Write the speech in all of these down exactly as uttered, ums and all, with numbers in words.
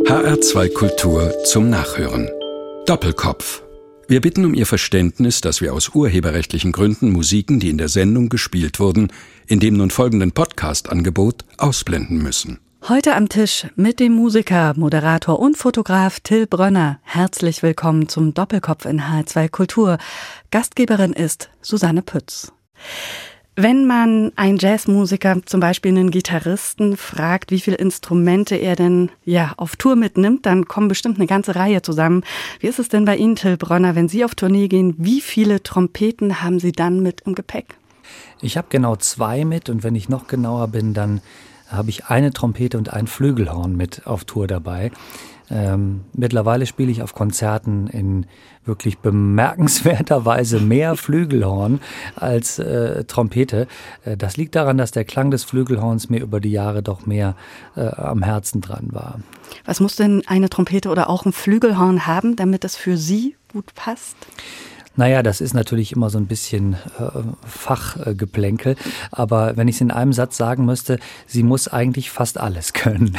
H R zwei Kultur zum Nachhören. Doppelkopf. Wir bitten um Ihr Verständnis, dass wir aus urheberrechtlichen Gründen Musiken, die in der Sendung gespielt wurden, in dem nun folgenden Podcast-Angebot ausblenden müssen. Heute am Tisch mit dem Musiker, Moderator und Fotograf Till Brönner. Herzlich willkommen zum Doppelkopf in H R zwei Kultur. Gastgeberin ist Susanne Pütz. Wenn man einen Jazzmusiker, zum Beispiel einen Gitarristen, fragt, wie viele Instrumente er denn ja auf Tour mitnimmt, dann kommen bestimmt eine ganze Reihe zusammen. Wie ist es denn bei Ihnen, Till Brönner, wenn Sie auf Tournee gehen? Wie viele Trompeten haben Sie dann mit im Gepäck? Ich habe genau zwei mit, und wenn ich noch genauer bin, dann habe ich eine Trompete und ein Flügelhorn mit auf Tour dabei. Ähm, mittlerweile spiele ich auf Konzerten in wirklich bemerkenswerter Weise mehr Flügelhorn als äh, Trompete. Äh, das liegt daran, dass der Klang des Flügelhorns mir über die Jahre doch mehr äh, am Herzen dran war. Was muss denn eine Trompete oder auch ein Flügelhorn haben, damit es für Sie gut passt? Naja, das ist natürlich immer so ein bisschen äh, Fachgeplänkel, aber wenn ich es in einem Satz sagen müsste, sie muss eigentlich fast alles können.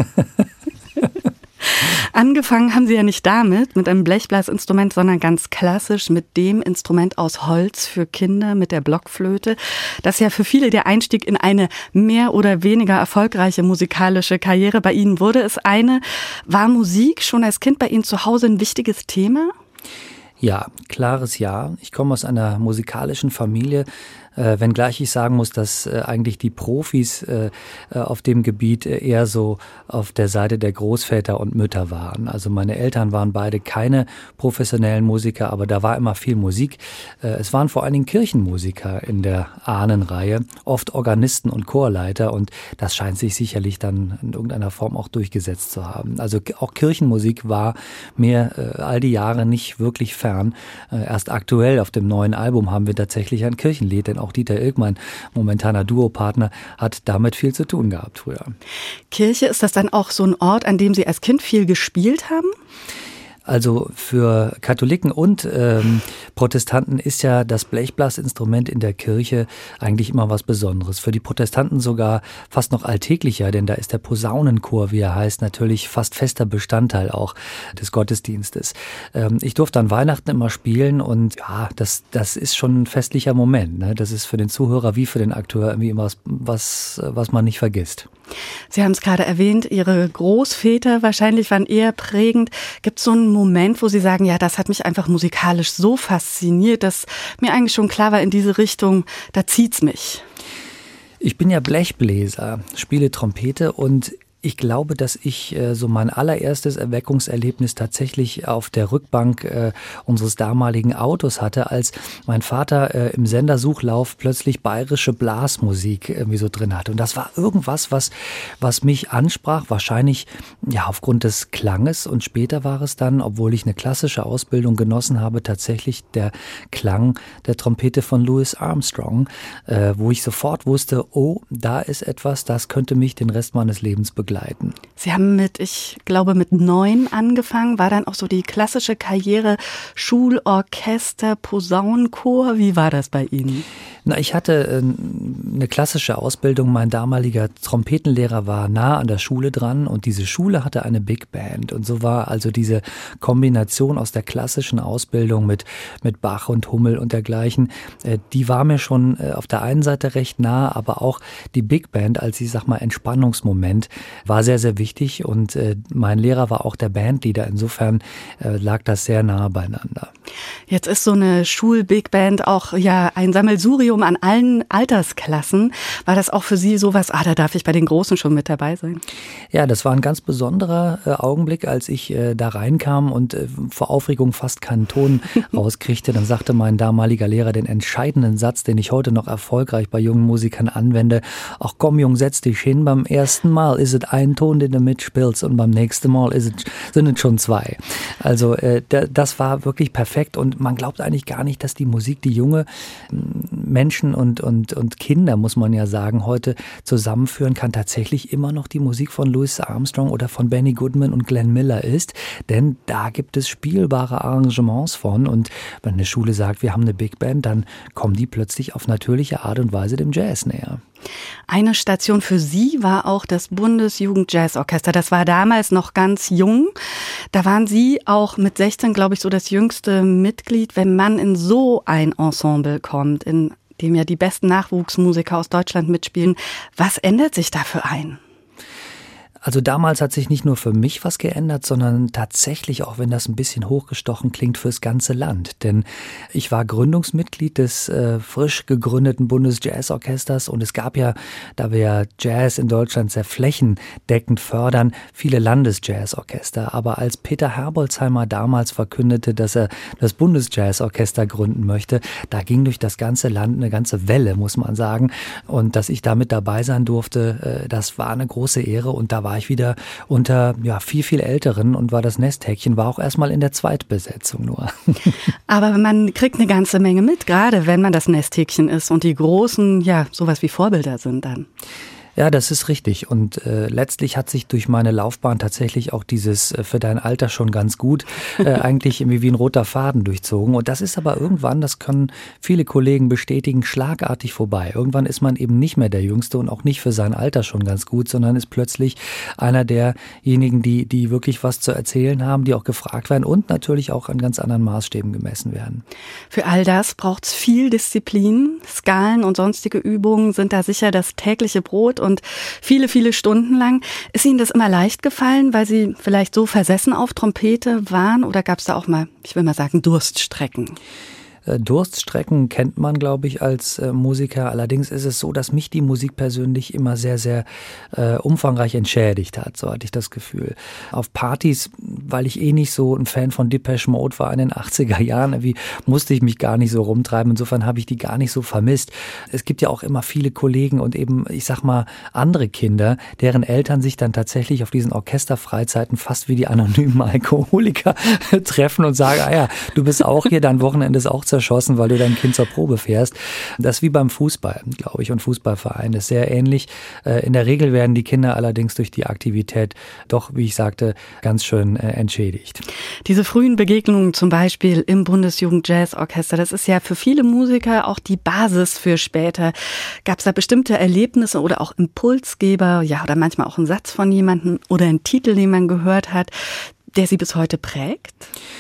Angefangen haben Sie ja nicht damit, mit einem Blechblasinstrument, sondern ganz klassisch mit dem Instrument aus Holz für Kinder, mit der Blockflöte. Das ist ja für viele der Einstieg in eine mehr oder weniger erfolgreiche musikalische Karriere. Bei Ihnen wurde es eine. War Musik schon als Kind bei Ihnen zu Hause ein wichtiges Thema? Ja, klares Ja. Ich komme aus einer musikalischen Familie, äh, wenngleich ich sagen muss, dass äh, eigentlich die Profis äh, auf dem Gebiet eher so auf der Seite der Großväter und Mütter waren. Also meine Eltern waren beide keine professionellen Musiker, aber da war immer viel Musik. Äh, es waren vor allen Dingen Kirchenmusiker in der Ahnenreihe, oft Organisten und Chorleiter, und das scheint sich sicherlich dann in irgendeiner Form auch durchgesetzt zu haben. Also auch Kirchenmusik war mir äh, all die Jahre nicht wirklich fern. Äh, erst aktuell auf dem neuen Album haben wir tatsächlich ein Kirchenlied, denn auch Dieter Ilk, mein momentaner Duopartner, hat damit viel zu tun gehabt früher. Kirche, ist das dann auch so ein Ort, an dem Sie als Kind viel gespielt haben? Also für Katholiken und ähm, Protestanten ist ja das Blechblasinstrument in der Kirche eigentlich immer was Besonderes. Für die Protestanten sogar fast noch alltäglicher, denn da ist der Posaunenchor, wie er heißt, natürlich fast fester Bestandteil auch des Gottesdienstes. Ähm, ich durfte an Weihnachten immer spielen, und ja, das das ist schon ein festlicher Moment, ne? Das ist für den Zuhörer wie für den Akteur irgendwie immer was, was, was man nicht vergisst. Sie haben es gerade erwähnt, Ihre Großväter wahrscheinlich waren eher prägend. Gibt es so einen Moment, wo Sie sagen, ja, das hat mich einfach musikalisch so fasziniert, dass mir eigentlich schon klar war, in diese Richtung, da zieht's mich? Ich bin ja Blechbläser, spiele Trompete, und ich glaube, dass ich äh, so mein allererstes Erweckungserlebnis tatsächlich auf der Rückbank äh, unseres damaligen Autos hatte, als mein Vater äh, im Sendersuchlauf plötzlich bayerische Blasmusik irgendwie so drin hatte. Und das war irgendwas, was was mich ansprach, wahrscheinlich ja aufgrund des Klanges. Und später war es dann, obwohl ich eine klassische Ausbildung genossen habe, tatsächlich der Klang der Trompete von Louis Armstrong, äh, wo ich sofort wusste, oh, da ist etwas, das könnte mich den Rest meines Lebens begleiten. Sie haben mit, ich glaube, mit neun angefangen. War dann auch so die klassische Karriere, Schulorchester, Posaunenchor? Wie war das bei Ihnen? Na, ich hatte äh, eine klassische Ausbildung. Mein damaliger Trompetenlehrer war nah an der Schule dran, und diese Schule hatte eine Big Band. Und so war also diese Kombination aus der klassischen Ausbildung mit mit Bach und Hummel und dergleichen, äh, die war mir schon äh, auf der einen Seite recht nah, aber auch die Big Band als, ich sag mal, Entspannungsmoment war sehr, sehr wichtig, und äh, mein Lehrer war auch der Bandleader. Insofern äh, lag das sehr nah beieinander. Jetzt ist so eine Schul-Big Band auch ja ein Sammelsurium an allen Altersklassen. War das auch für Sie sowas, ah, da darf ich bei den Großen schon mit dabei sein? Ja, das war ein ganz besonderer äh, Augenblick, als ich äh, da reinkam und äh, vor Aufregung fast keinen Ton rauskriegte. Dann sagte mein damaliger Lehrer den entscheidenden Satz, den ich heute noch erfolgreich bei jungen Musikern anwende: Ach komm, Jung, setz dich hin, beim ersten Mal ist es ein Ton, den du mitspielst, und beim nächsten Mal ist es, sind es schon zwei. Also äh, da, das war wirklich perfekt, und man glaubt eigentlich gar nicht, dass die Musik, die junge Menschen und, und, und Kinder, muss man ja sagen, heute zusammenführen kann, tatsächlich immer noch die Musik von Louis Armstrong oder von Benny Goodman und Glenn Miller ist, denn da gibt es spielbare Arrangements von, und wenn eine Schule sagt, wir haben eine Big Band, dann kommen die plötzlich auf natürliche Art und Weise dem Jazz näher. Eine Station für Sie war auch das Bundesjugendmusikkonzert Bundesjugendjazzorchester. Das war damals noch ganz jung. Da waren Sie auch mit sechzehn, glaube ich, so das jüngste Mitglied. Wenn man in so ein Ensemble kommt, in dem ja die besten Nachwuchsmusiker aus Deutschland mitspielen, was ändert sich da für einen? Also damals hat sich nicht nur für mich was geändert, sondern tatsächlich, auch wenn das ein bisschen hochgestochen klingt, fürs ganze Land. Denn ich war Gründungsmitglied des äh, frisch gegründeten Bundesjazzorchesters und es gab ja, da wir ja Jazz in Deutschland sehr flächendeckend fördern, viele Landesjazzorchester. Aber als Peter Herbolzheimer damals verkündete, dass er das Bundesjazzorchester gründen möchte, da ging durch das ganze Land eine ganze Welle, muss man sagen. Und dass ich da mit dabei sein durfte, äh, das war eine große Ehre und da war ich wieder unter ja, viel, viel Älteren und war das Nesthäkchen, war auch erstmal in der Zweitbesetzung nur. Aber man kriegt eine ganze Menge mit, gerade wenn man das Nesthäkchen ist und die Großen, ja, sowas wie Vorbilder sind dann. Ja, das ist richtig. Und äh, letztlich hat sich durch meine Laufbahn tatsächlich auch dieses äh, für dein Alter schon ganz gut äh, eigentlich irgendwie wie ein roter Faden durchzogen. Und das ist aber irgendwann, das können viele Kollegen bestätigen, schlagartig vorbei. Irgendwann ist man eben nicht mehr der Jüngste und auch nicht für sein Alter schon ganz gut, sondern ist plötzlich einer derjenigen, die, die wirklich was zu erzählen haben, die auch gefragt werden und natürlich auch an ganz anderen Maßstäben gemessen werden. Für all das braucht es viel Disziplin. Skalen und sonstige Übungen sind da sicher das tägliche Brot. Und viele, viele Stunden lang. Ist Ihnen das immer leicht gefallen, weil Sie vielleicht so versessen auf Trompete waren? Oder gab es da auch mal, ich will mal sagen, Durststrecken? Durststrecken kennt man, glaube ich, als äh, Musiker. Allerdings ist es so, dass mich die Musik persönlich immer sehr, sehr äh, umfangreich entschädigt hat. So hatte ich das Gefühl. Auf Partys, weil ich eh nicht so ein Fan von Depeche Mode war in den achtziger Jahren, irgendwie musste ich mich gar nicht so rumtreiben. Insofern habe ich die gar nicht so vermisst. Es gibt ja auch immer viele Kollegen und eben, ich sag mal, andere Kinder, deren Eltern sich dann tatsächlich auf diesen Orchesterfreizeiten fast wie die anonymen Alkoholiker treffen und sagen, ah ja, du bist auch hier, dein Wochenende ist auch zerschossen, weil du dein Kind zur Probe fährst. Das ist wie beim Fußball, glaube ich, und Fußballverein. Das ist sehr ähnlich. In der Regel werden die Kinder allerdings durch die Aktivität doch, wie ich sagte, ganz schön entschädigt. Diese frühen Begegnungen zum Beispiel im Bundesjugendjazzorchester, das ist ja für viele Musiker auch die Basis für später. Gab es da bestimmte Erlebnisse oder auch Impulsgeber, ja, oder manchmal auch einen Satz von jemandem oder einen Titel, den man gehört hat, der Sie bis heute prägt?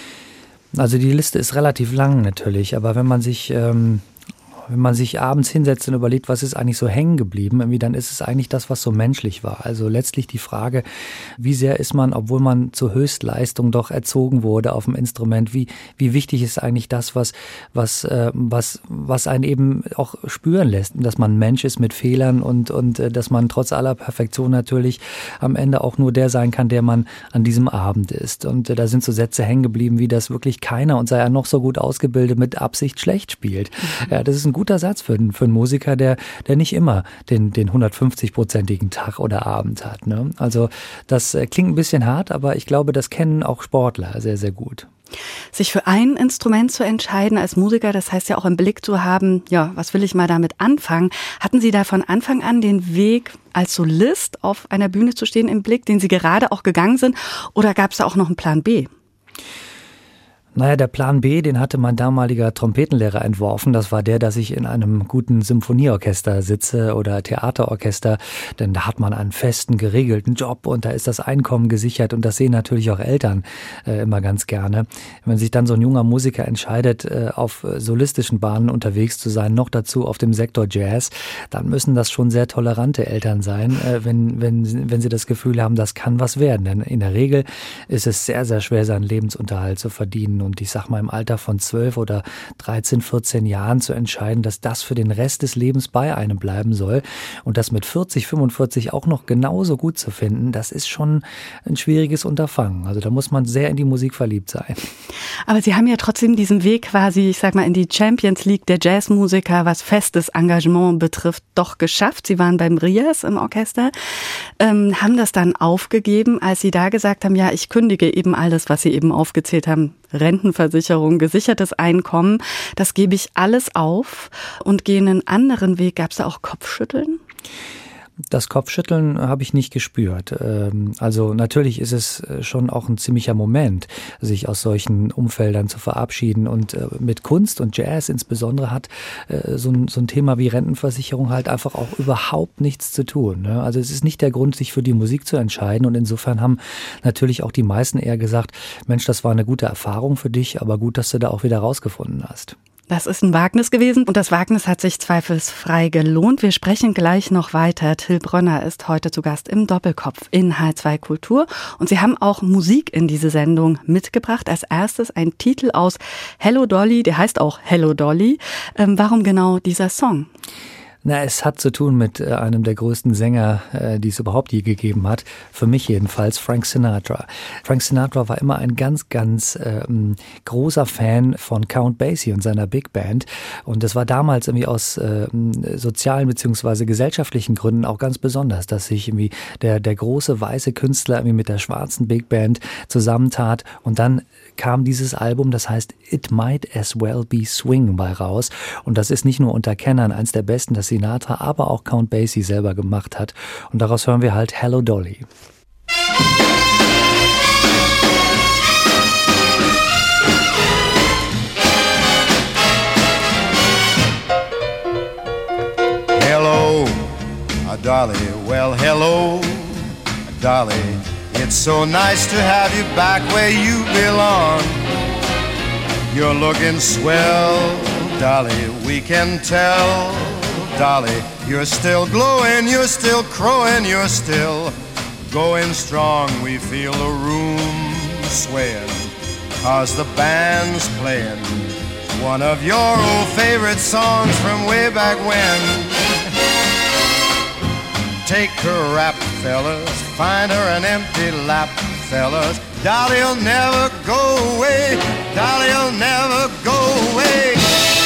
Also die Liste ist relativ lang natürlich, aber wenn man sich ähm, wenn man sich abends hinsetzt und überlegt, was ist eigentlich so hängen geblieben, irgendwie, dann ist es eigentlich das, was so menschlich war. Also letztlich die Frage, wie sehr ist man, obwohl man zur Höchstleistung doch erzogen wurde auf dem Instrument, wie wie wichtig ist eigentlich das, was was äh, was was einen eben auch spüren lässt, dass man Mensch ist mit Fehlern und und äh, dass man trotz aller Perfektion natürlich am Ende auch nur der sein kann, der man an diesem Abend ist. Und äh, da sind so Sätze hängen geblieben, wie das wirklich keiner, und sei er noch so gut ausgebildet, mit Absicht schlecht spielt. Mhm. Ja, das ist ein guter Satz für, für einen Musiker, der, der nicht immer den, den hundertfünfzig-prozentigen Tag oder Abend hat. Ne? Also das klingt ein bisschen hart, aber ich glaube, das kennen auch Sportler sehr, sehr gut. Sich für ein Instrument zu entscheiden als Musiker, das heißt ja auch im Blick zu haben, ja, was will ich mal damit anfangen? Hatten Sie da von Anfang an den Weg, als Solist auf einer Bühne zu stehen im Blick, den Sie gerade auch gegangen sind, oder gab es da auch noch einen Plan B? Naja, der Plan B, den hatte mein damaliger Trompetenlehrer entworfen. Das war der, dass ich in einem guten Symphonieorchester sitze oder Theaterorchester. Denn da hat man einen festen, geregelten Job und da ist das Einkommen gesichert. Und das sehen natürlich auch Eltern äh, immer ganz gerne. Wenn sich dann so ein junger Musiker entscheidet, äh, auf solistischen Bahnen unterwegs zu sein, noch dazu auf dem Sektor Jazz, dann müssen das schon sehr tolerante Eltern sein, äh, wenn, wenn, wenn sie das Gefühl haben, das kann was werden. Denn in der Regel ist es sehr, sehr schwer, seinen Lebensunterhalt zu verdienen. Und ich sag mal, im Alter von zwölf oder dreizehn, vierzehn Jahren zu entscheiden, dass das für den Rest des Lebens bei einem bleiben soll und das mit vierzig, fünfundvierzig auch noch genauso gut zu finden, das ist schon ein schwieriges Unterfangen. Also da muss man sehr in die Musik verliebt sein. Aber Sie haben ja trotzdem diesen Weg quasi, ich sag mal, in die Champions League der Jazzmusiker, was festes Engagement betrifft, doch geschafft. Sie waren beim Rias im Orchester, ähm, haben das dann aufgegeben, als Sie da gesagt haben, ja, ich kündige eben alles, was Sie eben aufgezählt haben, Rentenversicherung, gesichertes Einkommen, das gebe ich alles auf und gehe einen anderen Weg. Gab es da auch Kopfschütteln? Das Kopfschütteln habe ich nicht gespürt. Also natürlich ist es schon auch ein ziemlicher Moment, sich aus solchen Umfeldern zu verabschieden. Und mit Kunst und Jazz insbesondere hat so ein, so ein Thema wie Rentenversicherung halt einfach auch überhaupt nichts zu tun. Also es ist nicht der Grund, sich für die Musik zu entscheiden. Und insofern haben natürlich auch die meisten eher gesagt, Mensch, das war eine gute Erfahrung für dich, aber gut, dass du da auch wieder rausgefunden hast. Das ist ein Wagnis gewesen und das Wagnis hat sich zweifelsfrei gelohnt. Wir sprechen gleich noch weiter. Till Brönner ist heute zu Gast im Doppelkopf in H zwei Kultur und Sie haben auch Musik in diese Sendung mitgebracht. Als erstes ein Titel aus Hello Dolly, der heißt auch Hello Dolly. Ähm, warum genau dieser Song? Na, es hat zu tun mit äh, einem der größten Sänger, äh, die es überhaupt je gegeben hat. Für mich jedenfalls, Frank Sinatra. Frank Sinatra war immer ein ganz, ganz ähm, großer Fan von Count Basie und seiner Big Band. Und das war damals irgendwie aus äh, sozialen bzw. gesellschaftlichen Gründen auch ganz besonders, dass sich irgendwie der, der große weiße Künstler irgendwie mit der schwarzen Big Band zusammentat. Und dann kam dieses Album, das heißt It Might As Well Be Swing bei raus. Und das ist nicht nur unter Kennern eins der besten, das Sinatra, aber auch Count Basie selber gemacht hat. Und daraus hören wir halt Hello Dolly. Hello, Dolly, well hello, Dolly. It's so nice to have you back where you belong. You're looking swell, Dolly, we can tell. Dolly, you're still glowing, you're still crowing, you're still going strong. We feel the room swaying, 'cause the band's playing one of your old favorite songs from way back when. Take her rap, fellas, find her an empty lap, fellas. Dolly'll never go away, Dolly'll never go away.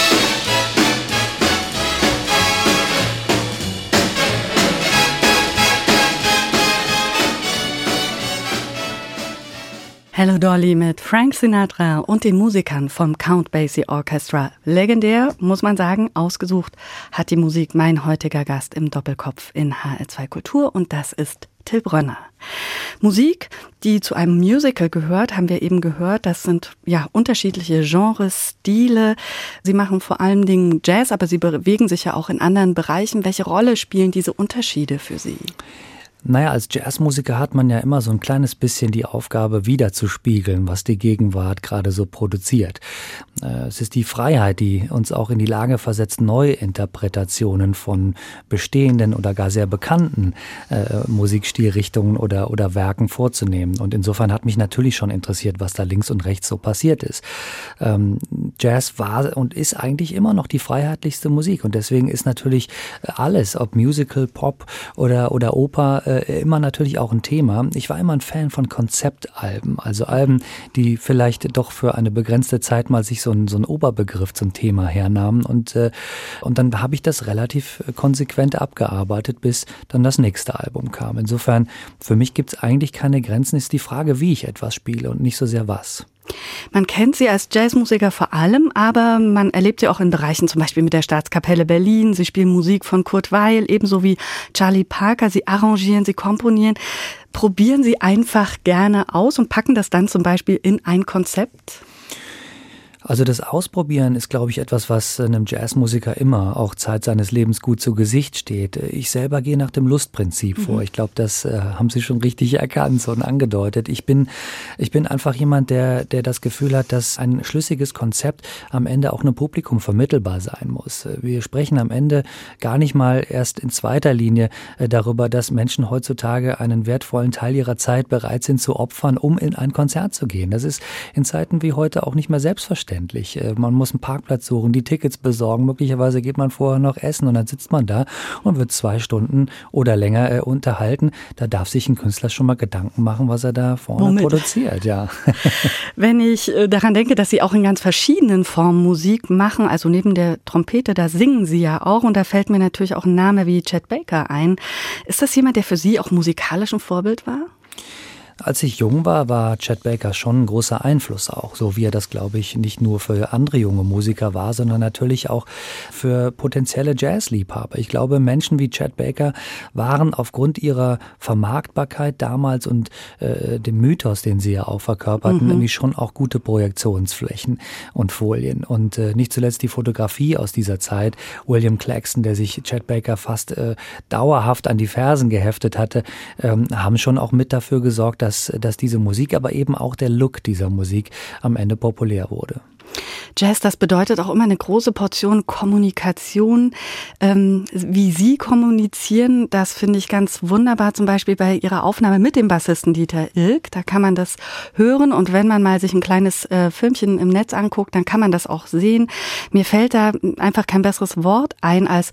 Hello Dolly mit Frank Sinatra und den Musikern vom Count Basie Orchestra. Legendär, muss man sagen, ausgesucht hat die Musik mein heutiger Gast im Doppelkopf in H R zwei Kultur und das ist Till Brönner. Musik, die zu einem Musical gehört, haben wir eben gehört. Das sind ja unterschiedliche Genres, Stile. Sie machen vor allen Dingen Jazz, aber Sie bewegen sich ja auch in anderen Bereichen. Welche Rolle spielen diese Unterschiede für Sie? Naja, als Jazzmusiker hat man ja immer so ein kleines bisschen die Aufgabe, wiederzuspiegeln, was die Gegenwart gerade so produziert. Es ist die Freiheit, die uns auch in die Lage versetzt, neue Interpretationen von bestehenden oder gar sehr bekannten äh, Musikstilrichtungen oder, oder Werken vorzunehmen. Und insofern hat mich natürlich schon interessiert, was da links und rechts so passiert ist. Ähm, Jazz war und ist eigentlich immer noch die freiheitlichste Musik. Und deswegen ist natürlich alles, ob Musical, Pop oder, oder Oper, immer natürlich auch ein Thema. Ich war immer ein Fan von Konzeptalben, also Alben, die vielleicht doch für eine begrenzte Zeit mal sich so einen, so einen Oberbegriff zum Thema hernahmen und, äh, und dann habe ich das relativ konsequent abgearbeitet, bis dann das nächste Album kam. Insofern, für mich gibt es eigentlich keine Grenzen, ist die Frage, wie ich etwas spiele und nicht so sehr was. Man kennt Sie als Jazzmusiker vor allem, aber man erlebt Sie auch in Bereichen, zum Beispiel mit der Staatskapelle Berlin. Sie spielen Musik von Kurt Weill, ebenso wie Charlie Parker. Sie arrangieren, Sie komponieren. Probieren Sie einfach gerne aus und packen das dann zum Beispiel in ein Konzept? Also das Ausprobieren ist, glaube ich, etwas, was einem Jazzmusiker immer auch Zeit seines Lebens gut zu Gesicht steht. Ich selber gehe nach dem Lustprinzip mhm. vor. Ich glaube, das äh, haben Sie schon richtig erkannt und angedeutet. Ich bin, ich bin einfach jemand, der, der das Gefühl hat, dass ein schlüssiges Konzept am Ende auch einem Publikum vermittelbar sein muss. Wir sprechen am Ende gar nicht mal erst in zweiter Linie äh, darüber, dass Menschen heutzutage einen wertvollen Teil ihrer Zeit bereit sind zu opfern, um in ein Konzert zu gehen. Das ist in Zeiten wie heute auch nicht mehr selbstverständlich. Man muss einen Parkplatz suchen, die Tickets besorgen, möglicherweise geht man vorher noch essen und dann sitzt man da und wird zwei Stunden oder länger äh, unterhalten. Da darf sich ein Künstler schon mal Gedanken machen, was er da vorne Womit? produziert. Ja. Wenn ich äh, daran denke, dass Sie auch in ganz verschiedenen Formen Musik machen, also neben der Trompete, da singen Sie ja auch und da fällt mir natürlich auch ein Name wie Chet Baker ein. Ist das jemand, der für Sie auch musikalisch ein Vorbild war? Als ich jung war, war Chet Baker schon ein großer Einfluss auch, so wie er das, glaube ich, nicht nur für andere junge Musiker war, sondern natürlich auch für potenzielle Jazzliebhaber. Ich glaube, Menschen wie Chet Baker waren aufgrund ihrer Vermarktbarkeit damals und äh, dem Mythos, den sie ja auch verkörperten, mhm. irgendwie schon auch gute Projektionsflächen und Folien. Und äh, nicht zuletzt die Fotografie aus dieser Zeit, William Claxton, der sich Chet Baker fast äh, dauerhaft an die Fersen geheftet hatte, ähm, haben schon auch mit dafür gesorgt, dass, dass diese Musik, aber eben auch der Look dieser Musik am Ende populär wurde. Jazz, das bedeutet auch immer eine große Portion Kommunikation. Ähm, wie Sie kommunizieren, das finde ich ganz wunderbar, zum Beispiel bei Ihrer Aufnahme mit dem Bassisten Dieter Ilk. Da kann man das hören und wenn man mal sich ein kleines äh, Filmchen im Netz anguckt, dann kann man das auch sehen. Mir fällt da einfach kein besseres Wort ein als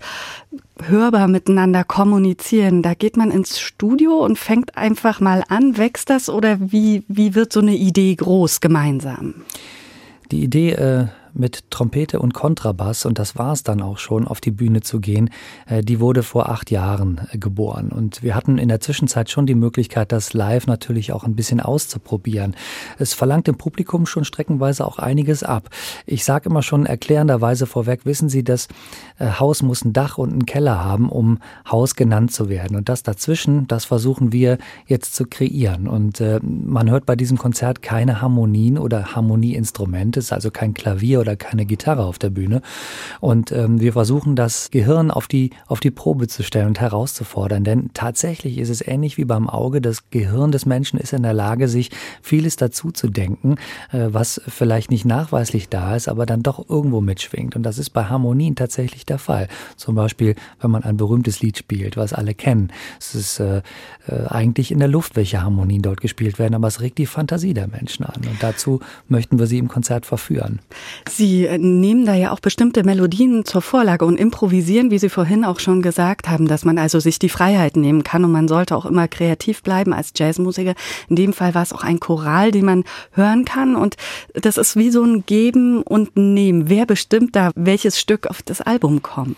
hörbar miteinander kommunizieren. Da geht man ins Studio und fängt einfach mal an. Wächst das oder wie, wie wird so eine Idee groß gemeinsam? Die Idee, äh, mit Trompete und Kontrabass, und das war es dann auch schon, auf die Bühne zu gehen, äh, die wurde vor acht Jahren äh, geboren. Und wir hatten in der Zwischenzeit schon die Möglichkeit, das live natürlich auch ein bisschen auszuprobieren. Es verlangt dem Publikum schon streckenweise auch einiges ab. Ich sage immer schon erklärenderweise vorweg, wissen Sie, das äh, Haus muss ein Dach und einen Keller haben, um Haus genannt zu werden. Und das dazwischen, das versuchen wir jetzt zu kreieren. Und äh, man hört bei diesem Konzert keine Harmonien oder Harmonieinstrumente, es ist also kein Klavier oder keine Gitarre auf der Bühne. Und ähm, wir versuchen, das Gehirn auf die, auf die Probe zu stellen und herauszufordern. Denn tatsächlich ist es ähnlich wie beim Auge. Das Gehirn des Menschen ist in der Lage, sich vieles dazu zu denken, äh, was vielleicht nicht nachweislich da ist, aber dann doch irgendwo mitschwingt. Und das ist bei Harmonien tatsächlich der Fall. Zum Beispiel, wenn man ein berühmtes Lied spielt, was alle kennen. Es ist äh, äh, eigentlich in der Luft, welche Harmonien dort gespielt werden, aber es regt die Fantasie der Menschen an. Und dazu möchten wir sie im Konzert verführen. Sie nehmen da ja auch bestimmte Melodien zur Vorlage und improvisieren, wie Sie vorhin auch schon gesagt haben, dass man also sich die Freiheit nehmen kann und man sollte auch immer kreativ bleiben als Jazzmusiker. In dem Fall war es auch ein Choral, den man hören kann und das ist wie so ein Geben und Nehmen. Wer bestimmt da, welches Stück auf das Album kommt?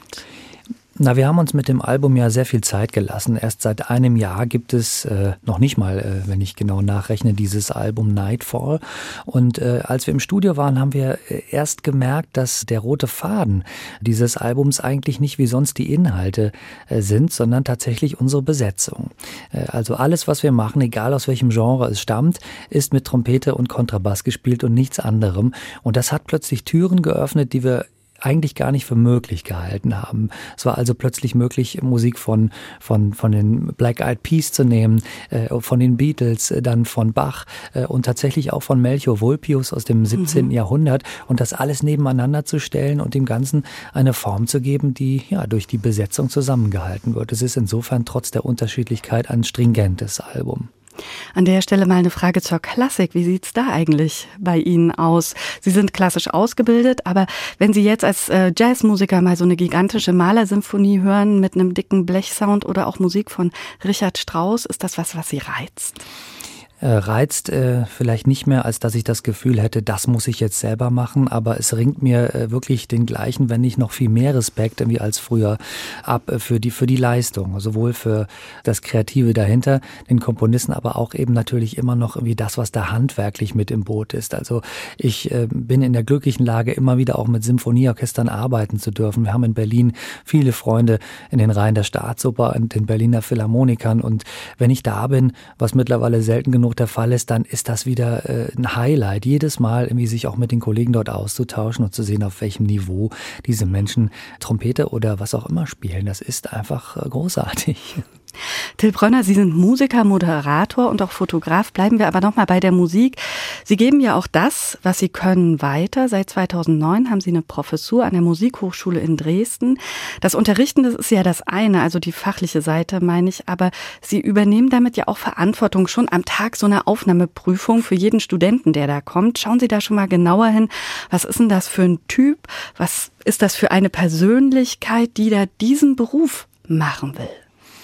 Na, wir haben uns mit dem Album ja sehr viel Zeit gelassen. Erst seit einem Jahr gibt es äh, noch nicht mal, äh, wenn ich genau nachrechne, dieses Album Nightfall. Und äh, als wir im Studio waren, haben wir äh, erst gemerkt, dass der rote Faden dieses Albums eigentlich nicht wie sonst die Inhalte äh, sind, sondern tatsächlich unsere Besetzung. Äh, also alles, was wir machen, egal aus welchem Genre es stammt, ist mit Trompete und Kontrabass gespielt und nichts anderem. Und das hat plötzlich Türen geöffnet, die wir eigentlich gar nicht für möglich gehalten haben. Es war also plötzlich möglich, Musik von von von den Black Eyed Peas zu nehmen, äh, von den Beatles, äh, dann von Bach äh, und tatsächlich auch von Melchior Vulpius aus dem siebzehnten. Mhm. Jahrhundert und das alles nebeneinander zu stellen und dem Ganzen eine Form zu geben, die ja durch die Besetzung zusammengehalten wird. Es ist insofern trotz der Unterschiedlichkeit ein stringentes Album. An der Stelle mal eine Frage zur Klassik. Wie sieht's da eigentlich bei Ihnen aus? Sie sind klassisch ausgebildet, aber wenn Sie jetzt als äh, Jazzmusiker mal so eine gigantische Malersymphonie hören mit einem dicken Blechsound oder auch Musik von Richard Strauss, ist das was, was Sie reizt? Äh, reizt äh, vielleicht nicht mehr, als dass ich das Gefühl hätte, das muss ich jetzt selber machen, aber es ringt mir äh, wirklich den gleichen, wenn nicht noch viel mehr Respekt irgendwie als früher ab äh, für die für die Leistung, sowohl für das Kreative dahinter, den Komponisten, aber auch eben natürlich immer noch irgendwie das, was da handwerklich mit im Boot ist. Also ich äh, bin in der glücklichen Lage, immer wieder auch mit Symphonieorchestern arbeiten zu dürfen. Wir haben in Berlin viele Freunde in den Reihen der Staatsoper und den Berliner Philharmonikern und wenn ich da bin, was mittlerweile selten genug der Fall ist, dann ist das wieder äh, ein Highlight. Jedes Mal irgendwie sich auch mit den Kollegen dort auszutauschen und zu sehen, auf welchem Niveau diese Menschen Trompete oder was auch immer spielen. Das ist einfach äh, großartig. Till Brönner, Sie sind Musiker, Moderator und auch Fotograf. Bleiben wir aber noch mal bei der Musik. Sie geben ja auch das, was Sie können, weiter. Seit zweitausendneun haben Sie eine Professur an der Musikhochschule in Dresden. Das Unterrichten, das ist ja das eine, also die fachliche Seite, meine ich. Aber Sie übernehmen damit ja auch Verantwortung schon am Tag so eine Aufnahmeprüfung für jeden Studenten, der da kommt. Schauen Sie da schon mal genauer hin. Was ist denn das für ein Typ? Was ist das für eine Persönlichkeit, die da diesen Beruf machen will?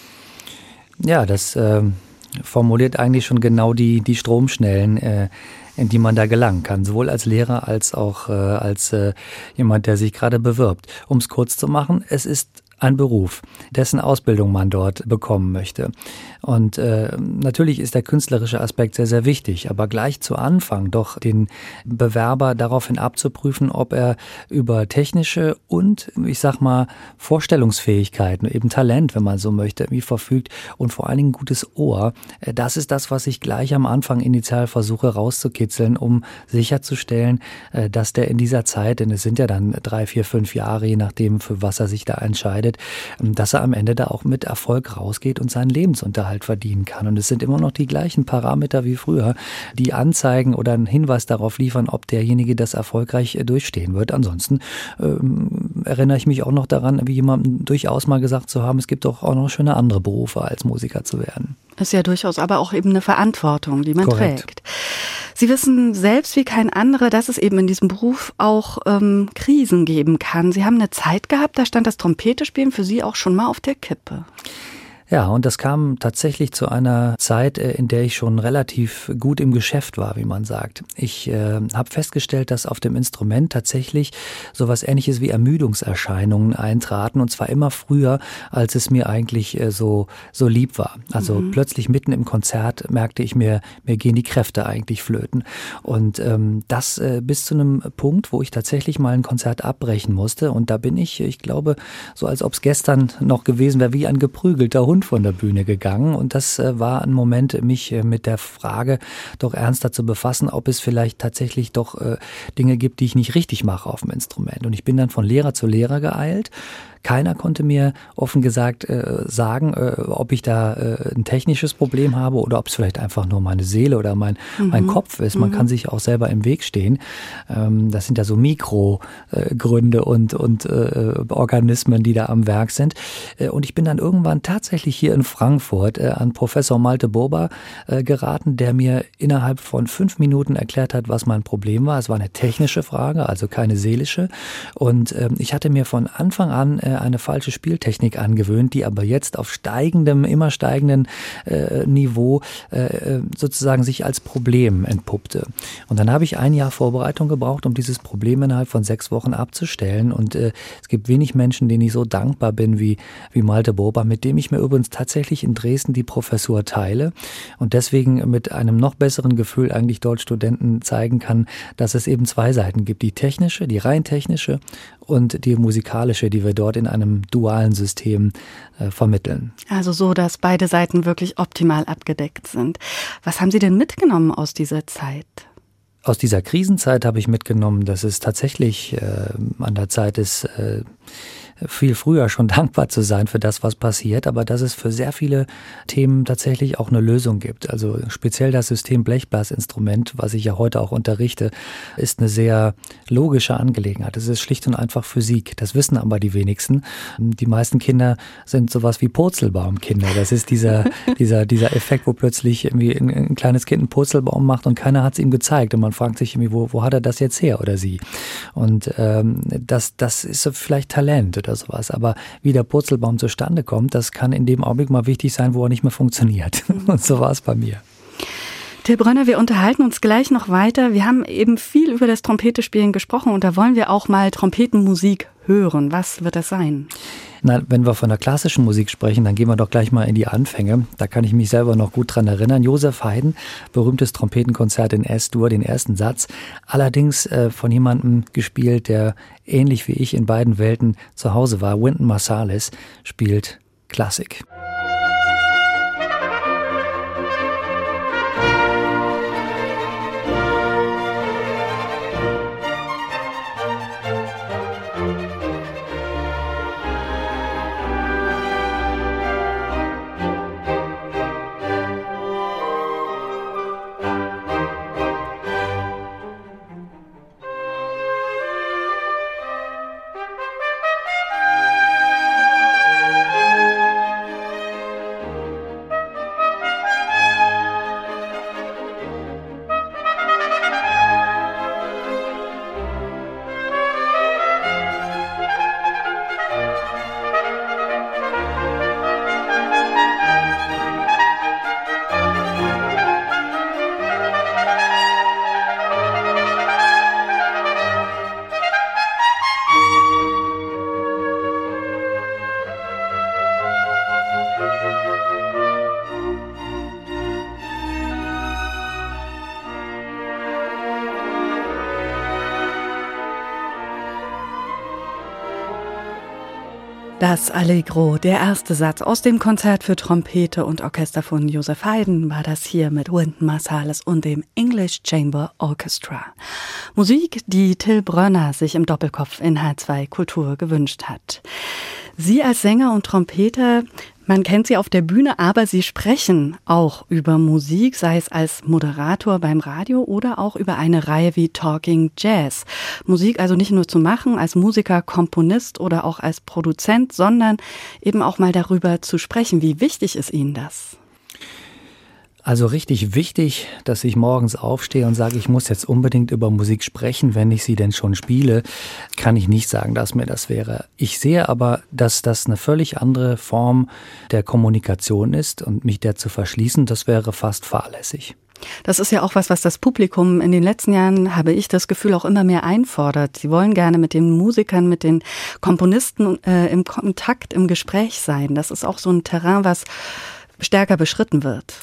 Ja, das äh, formuliert eigentlich schon genau die, die Stromschnellen, äh, in die man da gelangen kann, sowohl als Lehrer als auch äh, als äh, jemand, der sich gerade bewirbt. Um es kurz zu machen, es ist ein Beruf, dessen Ausbildung man dort bekommen möchte. Und äh, natürlich ist der künstlerische Aspekt sehr, sehr wichtig, aber gleich zu Anfang doch den Bewerber daraufhin abzuprüfen, ob er über technische und, ich sag mal, Vorstellungsfähigkeiten, eben Talent, wenn man so möchte, wie verfügt und vor allen Dingen gutes Ohr. Das ist das, was ich gleich am Anfang initial versuche rauszukitzeln, um sicherzustellen, dass der in dieser Zeit, denn es sind ja dann drei, vier, fünf Jahre, je nachdem, für was er sich da entscheidet, dass er am Ende da auch mit Erfolg rausgeht und seinen Lebensunterhalt verdienen kann. Und es sind immer noch die gleichen Parameter wie früher, die anzeigen oder einen Hinweis darauf liefern, ob derjenige das erfolgreich durchstehen wird. Ansonsten ähm, erinnere ich mich auch noch daran, wie jemandem durchaus mal gesagt zu haben, es gibt doch auch noch schöne andere Berufe, als Musiker zu werden. Ist ja durchaus aber auch eben eine Verantwortung, die man Korrekt. trägt. Sie wissen selbst wie kein anderer, dass es eben in diesem Beruf auch ähm, Krisen geben kann. Sie haben eine Zeit gehabt, da stand das Trompetespielen für Sie auch schon mal auf der Kippe. Ja, und das kam tatsächlich zu einer Zeit, in der ich schon relativ gut im Geschäft war, wie man sagt. Ich äh, habe festgestellt, dass auf dem Instrument tatsächlich sowas Ähnliches wie Ermüdungserscheinungen eintraten, und zwar immer früher, als es mir eigentlich äh, so so lieb war. Also mhm. plötzlich mitten im Konzert merkte ich mir, mir gehen die Kräfte eigentlich flöten. Und ähm, das äh, bis zu einem Punkt, wo ich tatsächlich mal ein Konzert abbrechen musste. Und da bin ich, ich glaube, so als ob es gestern noch gewesen wäre, wie ein geprügelter Hund von der Bühne gegangen, und das äh, war ein Moment, mich äh, mit der Frage doch ernster zu befassen, ob es vielleicht tatsächlich doch äh, Dinge gibt, die ich nicht richtig mache auf dem Instrument. Und ich bin dann von Lehrer zu Lehrer geeilt. Keiner konnte mir offen gesagt äh, sagen, äh, ob ich da äh, ein technisches Problem habe oder ob es vielleicht einfach nur meine Seele oder mein, mhm. mein Kopf ist. Man mhm. kann sich auch selber im Weg stehen. Ähm, das sind ja so Mikrogründe äh, und, und äh, Organismen, die da am Werk sind. Äh, und ich bin dann irgendwann tatsächlich hier in Frankfurt äh, an Professor Malte Bober äh, geraten, der mir innerhalb von fünf Minuten erklärt hat, was mein Problem war. Es war eine technische Frage, also keine seelische. Und äh, ich hatte mir von Anfang an äh, eine falsche Spieltechnik angewöhnt, die aber jetzt auf steigendem, immer steigenden äh, Niveau äh, sozusagen sich als Problem entpuppte. Und dann habe ich ein Jahr Vorbereitung gebraucht, um dieses Problem innerhalb von sechs Wochen abzustellen. Und äh, es gibt wenig Menschen, denen ich so dankbar bin wie, wie Malte Bober, mit dem ich mir übrigens tatsächlich in Dresden die Professur teile und deswegen mit einem noch besseren Gefühl eigentlich dort Studenten zeigen kann, dass es eben zwei Seiten gibt. Die technische, die rein technische und die musikalische, die wir dort in einem dualen System äh, vermitteln. Also so, dass beide Seiten wirklich optimal abgedeckt sind. Was haben Sie denn mitgenommen aus dieser Zeit? Aus dieser Krisenzeit habe ich mitgenommen, dass es tatsächlich äh, an der Zeit ist, äh, viel früher schon dankbar zu sein für das, was passiert, aber dass es für sehr viele Themen tatsächlich auch eine Lösung gibt. Also speziell das System Blechblasinstrument, was ich ja heute auch unterrichte, ist eine sehr logische Angelegenheit. Es ist schlicht und einfach Physik. Das wissen aber die wenigsten. Die meisten Kinder sind sowas wie Purzelbaumkinder. Das ist dieser, dieser, dieser Effekt, wo plötzlich irgendwie ein, ein kleines Kind einen Purzelbaum macht und keiner hat es ihm gezeigt und man fragt sich irgendwie, wo, wo hat er das jetzt her oder sie? Und ähm, das, das ist so vielleicht Talent oder sowas. Aber wie der Purzelbaum zustande kommt, das kann in dem Augenblick mal wichtig sein, wo er nicht mehr funktioniert. Und so war es bei mir. Till Brönner, wir unterhalten uns gleich noch weiter. Wir haben eben viel über das Trompetespielen gesprochen und da wollen wir auch mal Trompetenmusik hören. Was wird das sein? Na, wenn wir von der klassischen Musik sprechen, dann gehen wir doch gleich mal in die Anfänge. Da kann ich mich selber noch gut dran erinnern. Joseph Haydn, berühmtes Trompetenkonzert in S-Dur, den ersten Satz. Allerdings äh, von jemandem gespielt, der ähnlich wie ich in beiden Welten zu Hause war. Wynton Marsalis spielt Klassik. Das Allegro, der erste Satz aus dem Konzert für Trompete und Orchester von Joseph Haydn, war das hier mit Wynton Marsalis und dem English Chamber Orchestra. Musik, die Till Brönner sich im Doppelkopf in H zwei Kultur gewünscht hat. Sie als Sänger und Trompeter, man kennt Sie auf der Bühne, aber Sie sprechen auch über Musik, sei es als Moderator beim Radio oder auch über eine Reihe wie Talking Jazz. Musik also nicht nur zu machen als Musiker, Komponist oder auch als Produzent, sondern eben auch mal darüber zu sprechen. Wie wichtig ist Ihnen das? Also richtig wichtig, dass ich morgens aufstehe und sage, ich muss jetzt unbedingt über Musik sprechen, wenn ich sie denn schon spiele, kann ich nicht sagen, dass mir das wäre. Ich sehe aber, dass das eine völlig andere Form der Kommunikation ist und mich der zu verschließen, das wäre fast fahrlässig. Das ist ja auch was, was das Publikum in den letzten Jahren, habe ich das Gefühl, auch immer mehr einfordert. Sie wollen gerne mit den Musikern, mit den Komponisten äh, im Kontakt, im Gespräch sein. Das ist auch so ein Terrain, was stärker beschritten wird.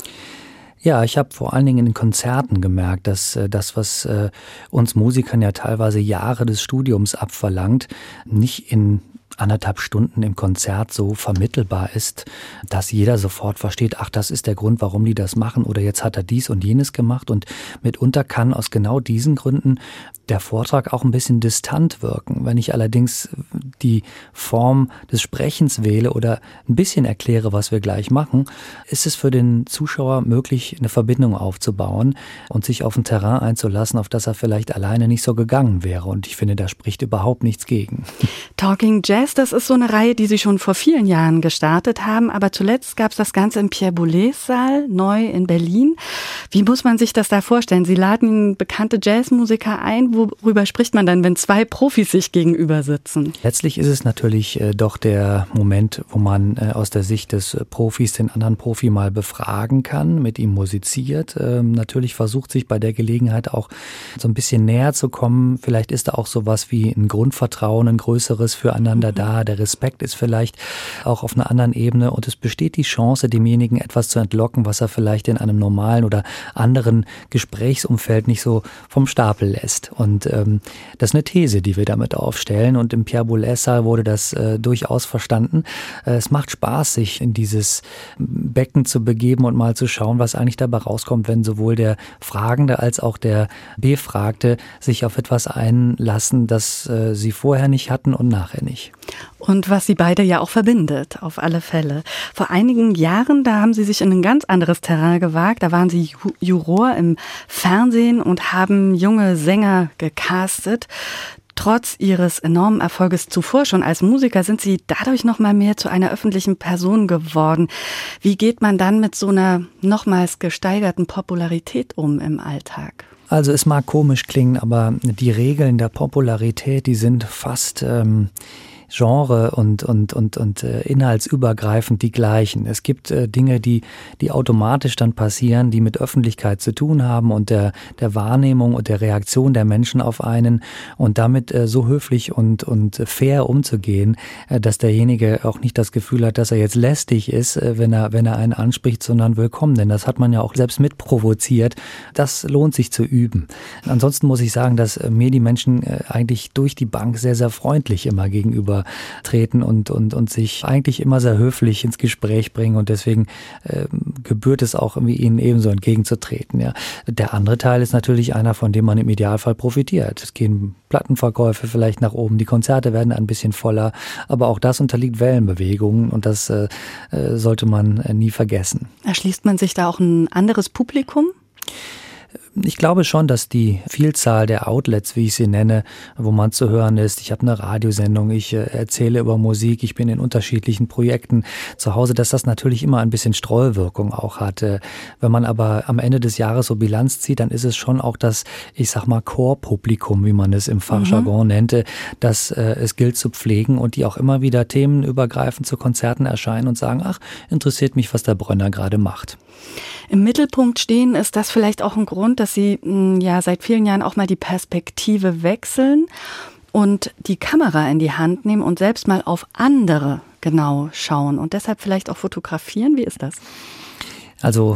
Ja, ich habe vor allen Dingen in den Konzerten gemerkt, dass äh, das, was äh, uns Musikern ja teilweise Jahre des Studiums abverlangt, nicht in anderthalb Stunden im Konzert so vermittelbar ist, dass jeder sofort versteht, ach, das ist der Grund, warum die das machen oder jetzt hat er dies und jenes gemacht und mitunter kann aus genau diesen Gründen der Vortrag auch ein bisschen distant wirken. Wenn ich allerdings die Form des Sprechens wähle oder ein bisschen erkläre, was wir gleich machen, ist es für den Zuschauer möglich, eine Verbindung aufzubauen und sich auf ein Terrain einzulassen, auf das er vielleicht alleine nicht so gegangen wäre. Und ich finde, da spricht überhaupt nichts gegen. Talking Jazz, das ist so eine Reihe, die Sie schon vor vielen Jahren gestartet haben, aber zuletzt gab es das Ganze im Pierre Boulez Saal, neu in Berlin. Wie muss man sich das da vorstellen? Sie laden bekannte Jazzmusiker ein. Worüber spricht man dann, wenn zwei Profis sich gegenüber sitzen? Letztlich ist es natürlich äh, doch der Moment, wo man äh, aus der Sicht des äh, Profis den anderen Profi mal befragen kann, mit ihm musiziert. Ähm, natürlich versucht sich bei der Gelegenheit auch so ein bisschen näher zu kommen. Vielleicht ist da auch sowas wie ein Grundvertrauen, ein größeres füreinander da. Der Respekt ist vielleicht auch auf einer anderen Ebene und es besteht die Chance, demjenigen etwas zu entlocken, was er vielleicht in einem normalen oder anderen Gesprächsumfeld nicht so vom Stapel lässt. Und ähm, das ist eine These, die wir damit aufstellen und im Pierre Boulez Saal wurde das äh, durchaus verstanden. Äh, es macht Spaß, sich in dieses Becken zu begeben und mal zu schauen, was eigentlich dabei rauskommt, wenn sowohl der Fragende als auch der Befragte sich auf etwas einlassen, das äh, sie vorher nicht hatten und nachher nicht. Und was sie beide ja auch verbindet, auf alle Fälle. Vor einigen Jahren, da haben sie sich in ein ganz anderes Terrain gewagt. Da waren sie Juror im Fernsehen und haben junge Sänger gecastet. Trotz ihres enormen Erfolges zuvor schon als Musiker sind sie dadurch noch mal mehr zu einer öffentlichen Person geworden. Wie geht man dann mit so einer nochmals gesteigerten Popularität um im Alltag? Also es mag komisch klingen, aber die Regeln der Popularität, die sind fast ähm, Genre und und und und äh, inhaltsübergreifend die gleichen. Es gibt äh, Dinge, die die automatisch dann passieren, die mit Öffentlichkeit zu tun haben und der der Wahrnehmung und der Reaktion der Menschen auf einen und damit äh, so höflich und und fair umzugehen, äh, dass derjenige auch nicht das Gefühl hat, dass er jetzt lästig ist, äh, wenn er wenn er einen anspricht, sondern willkommen, denn das hat man ja auch selbst mitprovoziert. Das lohnt sich zu üben. Ansonsten muss ich sagen, dass äh, mir die Menschen äh, eigentlich durch die Bank sehr sehr freundlich immer gegenüber treten und und und sich eigentlich immer sehr höflich ins Gespräch bringen und deswegen äh, gebührt es auch irgendwie ihnen ebenso entgegenzutreten. Ja. Der andere Teil ist natürlich einer, von dem man im Idealfall profitiert. Es gehen Plattenverkäufe vielleicht nach oben, die Konzerte werden ein bisschen voller, aber auch das unterliegt Wellenbewegungen und das äh, sollte man äh, nie vergessen. Erschließt man sich da auch ein anderes Publikum? Ich glaube schon, dass die Vielzahl der Outlets, wie ich sie nenne, wo man zu hören ist, ich habe eine Radiosendung, ich äh, erzähle über Musik, ich bin in unterschiedlichen Projekten zu Hause, dass das natürlich immer ein bisschen Streuwirkung auch hat. Äh, wenn man aber am Ende des Jahres so Bilanz zieht, dann ist es schon auch das, ich sag mal, Core-Publikum, wie man es im Fachjargon mhm. nannte, dass äh, es gilt zu pflegen und die auch immer wieder themenübergreifend zu Konzerten erscheinen und sagen, ach, interessiert mich, was der Brönner gerade macht. Im Mittelpunkt stehen, ist das vielleicht auch ein Grund, dass Sie ja seit vielen Jahren auch mal die Perspektive wechseln und die Kamera in die Hand nehmen und selbst mal auf andere genau schauen und deshalb vielleicht auch fotografieren? Wie ist das? Also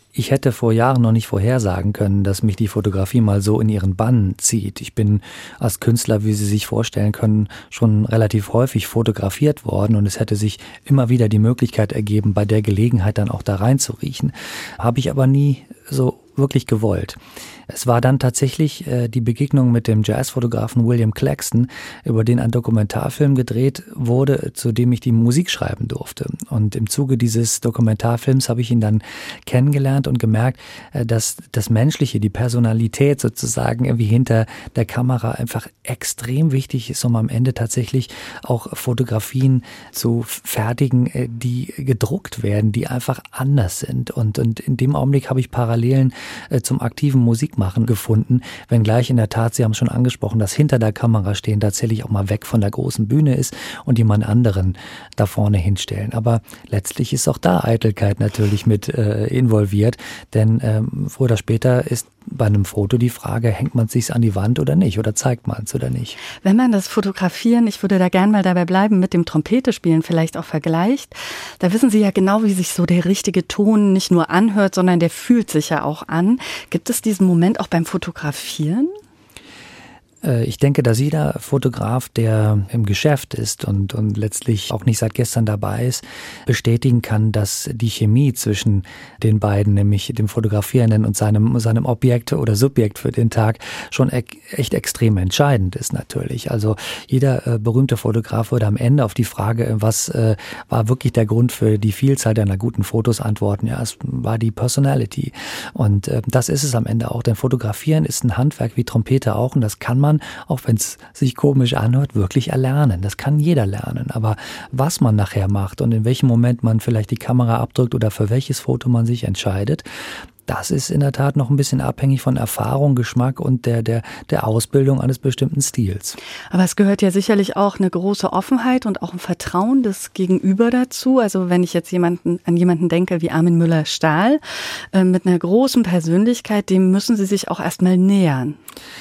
Ich hätte vor Jahren noch nicht vorhersagen können, dass mich die Fotografie mal so in ihren Bann zieht. Ich bin als Künstler, wie Sie sich vorstellen können, schon relativ häufig fotografiert worden und es hätte sich immer wieder die Möglichkeit ergeben, bei der Gelegenheit dann auch da reinzuriechen. Habe ich aber nie so wirklich gewollt. Es war dann tatsächlich äh, die Begegnung mit dem Jazzfotografen William Claxton, über den ein Dokumentarfilm gedreht wurde, zu dem ich die Musik schreiben durfte. Und im Zuge dieses Dokumentarfilms habe ich ihn dann kennengelernt und gemerkt, äh, dass das Menschliche, die Personalität sozusagen irgendwie hinter der Kamera einfach extrem wichtig ist, um am Ende tatsächlich auch Fotografien zu fertigen, äh, die gedruckt werden, die einfach anders sind. Und, und in dem Augenblick habe ich Parallelen äh, zum aktiven Musikmachen gefunden, wenngleich in der Tat, Sie haben es schon angesprochen, dass hinter der Kamera stehen tatsächlich auch mal weg von der großen Bühne ist und jemand anderen da vorne hinstellen. Aber letztlich ist auch da Eitelkeit natürlich mit äh, involviert, denn ähm, früher oder später ist bei einem Foto die Frage, hängt man es sich an die Wand oder nicht oder zeigt man es oder nicht. Wenn man das Fotografieren, ich würde da gern mal dabei bleiben, mit dem Trompete spielen vielleicht auch vergleicht, da wissen Sie ja genau, wie sich so der richtige Ton nicht nur anhört, sondern der fühlt sich ja auch an. Gibt es diesen Moment auch beim Fotografieren? Ich denke, dass jeder Fotograf, der im Geschäft ist und, und letztlich auch nicht seit gestern dabei ist, bestätigen kann, dass die Chemie zwischen den beiden, nämlich dem Fotografierenden und seinem, seinem Objekt oder Subjekt für den Tag, schon e- echt extrem entscheidend ist natürlich. Also jeder äh, berühmte Fotograf würde am Ende auf die Frage, was äh, war wirklich der Grund für die Vielzahl deiner guten Fotos, antworten, ja, es war die Personality. Und äh, das ist es am Ende auch, denn Fotografieren ist ein Handwerk wie Trompete auch und das kann man, auch wenn es sich komisch anhört, wirklich erlernen. Das kann jeder lernen. Aber was man nachher macht und in welchem Moment man vielleicht die Kamera abdrückt oder für welches Foto man sich entscheidet, das ist in der Tat noch ein bisschen abhängig von Erfahrung, Geschmack und der, der, der Ausbildung eines bestimmten Stils. Aber es gehört ja sicherlich auch eine große Offenheit und auch ein Vertrauen des Gegenüber dazu. Also wenn ich jetzt jemanden, an jemanden denke wie Armin Müller-Stahl, äh, mit einer großen Persönlichkeit, dem müssen Sie sich auch erstmal nähern.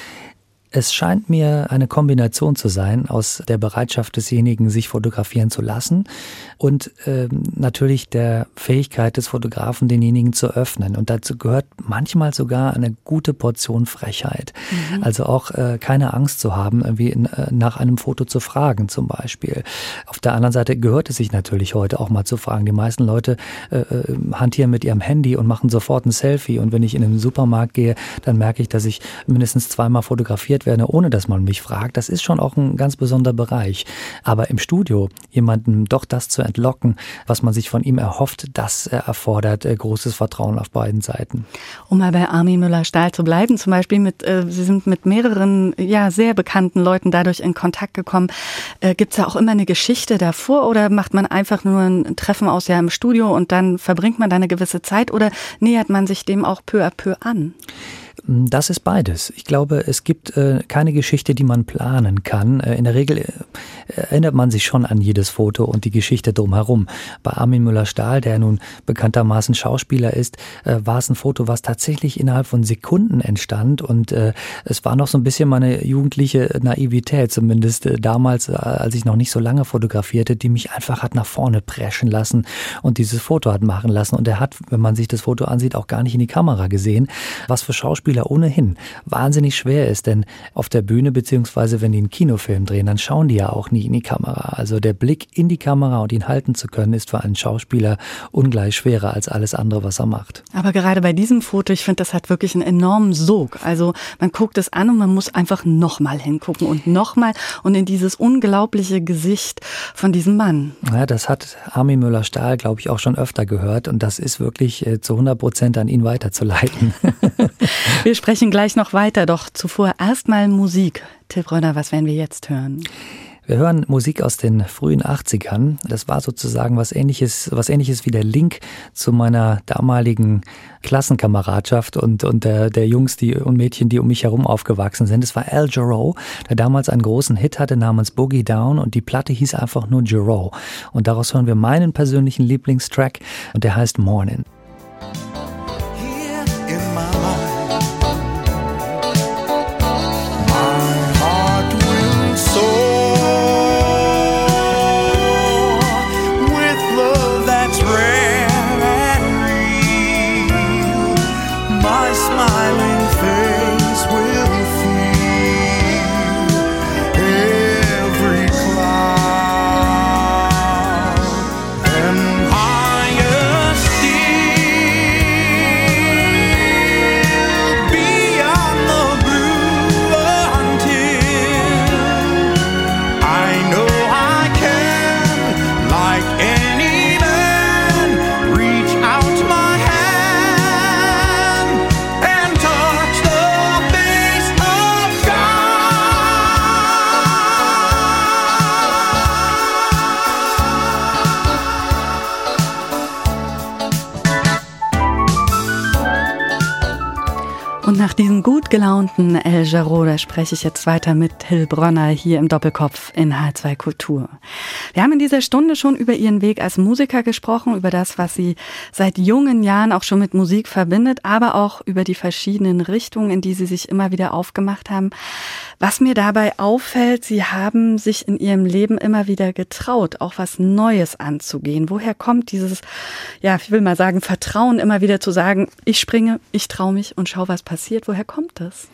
Es scheint mir eine Kombination zu sein aus der Bereitschaft desjenigen, sich fotografieren zu lassen und ähm, natürlich der Fähigkeit des Fotografen, denjenigen zu öffnen. Und dazu gehört manchmal sogar eine gute Portion Frechheit. Mhm. Also auch äh, keine Angst zu haben, irgendwie in, äh, nach einem Foto zu fragen zum Beispiel. Auf der anderen Seite gehört es sich natürlich heute auch mal zu fragen. Die meisten Leute äh, hantieren mit ihrem Handy und machen sofort ein Selfie. Und wenn ich in den Supermarkt gehe, dann merke ich, dass ich mindestens zweimal fotografiert werde, ohne dass man mich fragt. Das ist schon auch ein ganz besonderer Bereich. Aber im Studio jemandem doch das zu entlocken, was man sich von ihm erhofft, das erfordert großes Vertrauen auf beiden Seiten. Um mal bei Armin Müller-Stahl zu bleiben, zum Beispiel mit, äh, Sie sind mit mehreren ja sehr bekannten Leuten dadurch in Kontakt gekommen. Äh, gibt es da auch immer eine Geschichte davor oder macht man einfach nur ein Treffen aus ja im Studio und dann verbringt man da eine gewisse Zeit oder nähert man sich dem auch peu à peu an? Das ist beides. Ich glaube, es gibt äh, keine Geschichte, die man planen kann. Äh, in der Regel äh, erinnert man sich schon an jedes Foto und die Geschichte drumherum. Bei Armin Müller-Stahl, der nun bekanntermaßen Schauspieler ist, äh, war es ein Foto, was tatsächlich innerhalb von Sekunden entstand und äh, es war noch so ein bisschen meine jugendliche Naivität, zumindest äh, damals, äh, als ich noch nicht so lange fotografierte, die mich einfach hat nach vorne preschen lassen und dieses Foto hat machen lassen und er hat, wenn man sich das Foto ansieht, auch gar nicht in die Kamera gesehen, was für Schauspieler ohnehin wahnsinnig schwer ist, denn auf der Bühne beziehungsweise wenn die einen Kinofilm drehen, dann schauen die ja auch nie in die Kamera. Also der Blick in die Kamera und ihn halten zu können, ist für einen Schauspieler ungleich schwerer als alles andere, was er macht. Aber gerade bei diesem Foto, ich finde, das hat wirklich einen enormen Sog. Also man guckt es an und man muss einfach nochmal hingucken und nochmal und in dieses unglaubliche Gesicht von diesem Mann. Ja, das hat Armin Müller-Stahl, glaube ich, auch schon öfter gehört und das ist wirklich äh, zu hundert Prozent an ihn weiterzuleiten. Wir sprechen gleich noch weiter, doch zuvor erstmal Musik. Till Brönner, was werden wir jetzt hören? Wir hören Musik aus den frühen achtzigern. Das war sozusagen was Ähnliches, was Ähnliches wie der Link zu meiner damaligen Klassenkameradschaft und, und der, der Jungs die, und Mädchen, die um mich herum aufgewachsen sind. Es war Al Jarreau, der damals einen großen Hit hatte namens Boogie Down und die Platte hieß einfach nur Jarreau. Und daraus hören wir meinen persönlichen Lieblingstrack und der heißt Morning. With love that's rare and real. nach diesem gut gelaunten El Jarreau, da spreche ich jetzt weiter mit Till Brönner hier im Doppelkopf in H zwei Kultur. Wir haben in dieser Stunde schon über Ihren Weg als Musiker gesprochen, über das, was Sie seit jungen Jahren auch schon mit Musik verbindet, aber auch über die verschiedenen Richtungen, in die Sie sich immer wieder aufgemacht haben. Was mir dabei auffällt, Sie haben sich in Ihrem Leben immer wieder getraut, auch was Neues anzugehen. Woher kommt dieses, ja, ich will mal sagen, Vertrauen, immer wieder zu sagen, ich springe, ich traue mich und schau, was passiert. Woher kommt das?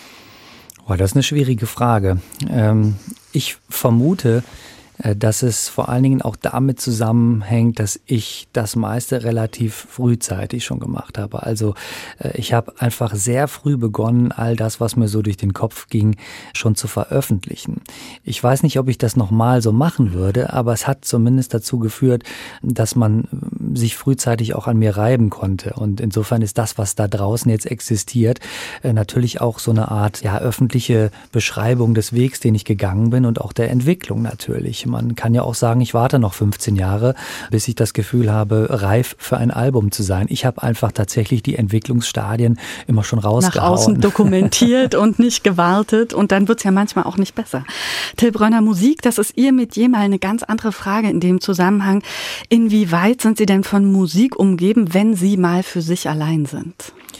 Oh, das ist eine schwierige Frage. Ähm, ich vermute, dass es vor allen Dingen auch damit zusammenhängt, dass ich das meiste relativ frühzeitig schon gemacht habe. Also ich habe einfach sehr früh begonnen, all das, was mir so durch den Kopf ging, schon zu veröffentlichen. Ich weiß nicht, ob ich das nochmal so machen würde, aber es hat zumindest dazu geführt, dass man sich frühzeitig auch an mir reiben konnte. Und insofern ist das, was da draußen jetzt existiert, natürlich auch so eine Art, ja, öffentliche Beschreibung des Wegs, den ich gegangen bin und auch der Entwicklung natürlich. Man kann ja auch sagen, ich warte noch fünfzehn Jahre, bis ich das Gefühl habe, reif für ein Album zu sein. Ich habe einfach tatsächlich die Entwicklungsstadien immer schon rausgehauen. Nach außen dokumentiert und nicht gewartet. Und dann wird's ja manchmal auch nicht besser. Till Brönner, Musik, das ist Ihr Metier, mal eine ganz andere Frage in dem Zusammenhang. Inwieweit sind Sie denn von Musik umgeben, wenn Sie mal für sich allein sind?